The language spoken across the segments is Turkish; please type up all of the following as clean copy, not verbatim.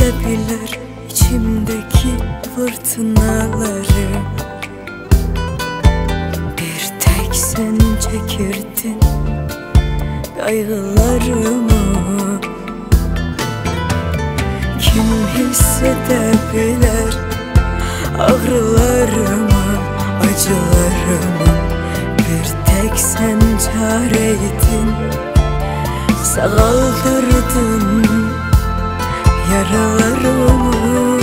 hissedebilir içimdeki fırtınaları. Bir tek sen çekirdin kaygılarımı. Kim hissedebilir ağrılarımı, acılarımı? Bir tek sen çareydin, sağaldırdın yaralarımı.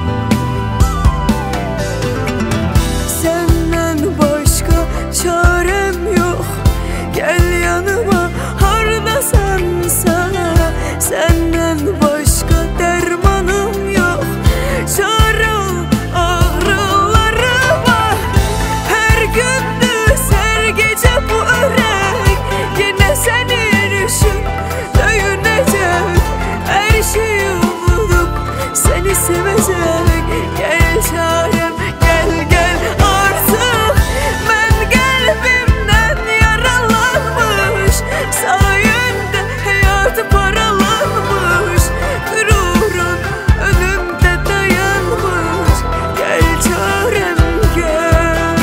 Senden başka çarem yok, gel yanıma hardasansa. Senden başka dermanım yok, çare ol ağrılarıma. Her gündüz her gece bu örek yine senin için döyünecek. Her şeyi unutup seni sevecek. Gel çarem, gel gel artık. Ben kalbimden yaralanmış, sayende hayatı paralanmış. Gururun önümde dayanmış. Gel çarem, gel.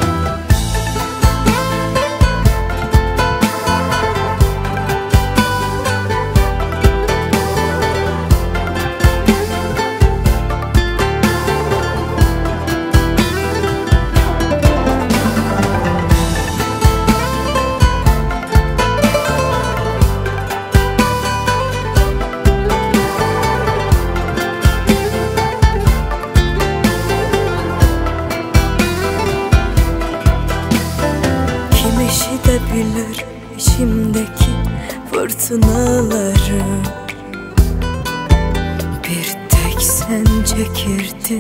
İşitebilir içimdeki fırtınaları. Bir tek sen çekirdin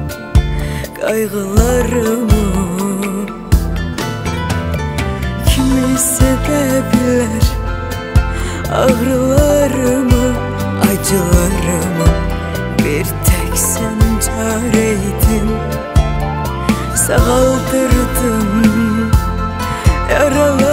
kaygılarımı. Kim hissedebilir ağrılarımı, acılarımı? Bir tek sen çareydin, sağaldırdın yaralar.